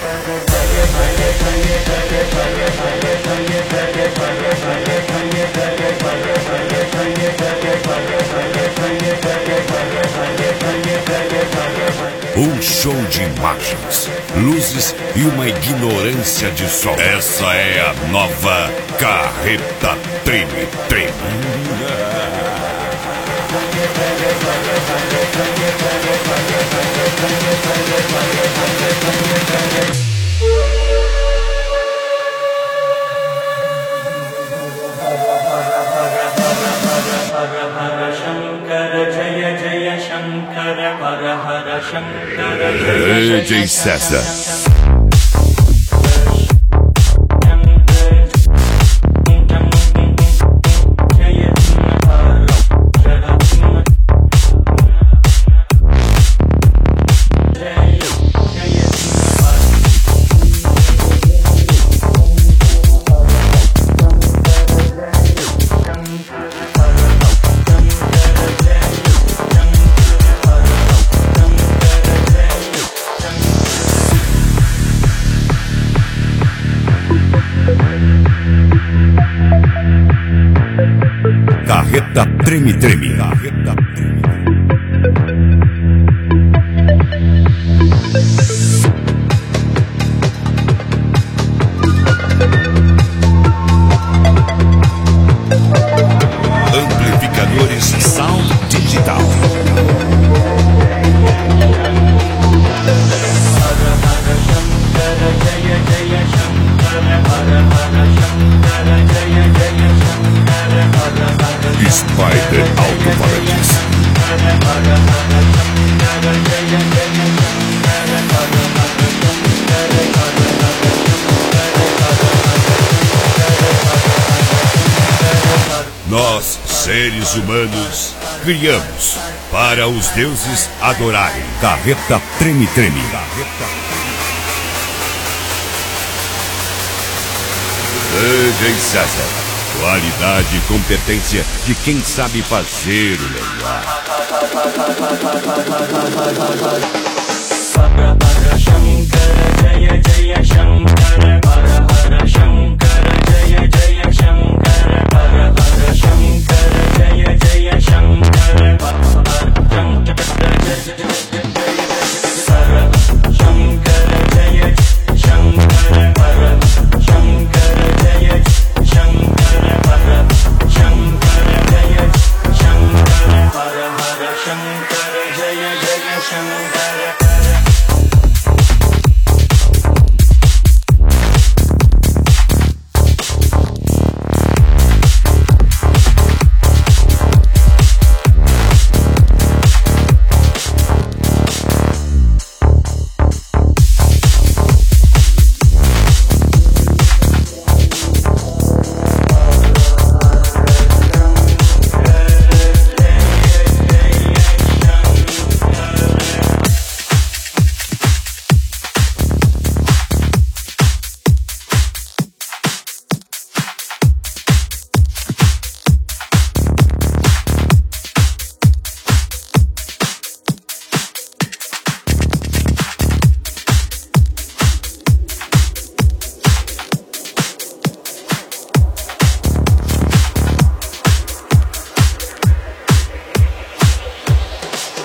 Um show de imagens, luzes e uma ignorância de som. Essa é a nova Carreta Treme Treme. DJ César. Carreta Treme Treme. Carreta Treme. Amplificadores Sound Digital. Spider Alto-Falantes. Nós, seres humanos, criamos para os deuses adorarem. Carreta Treme Treme. DJ César. Qualidade e competência de quem sabe fazer o melhor.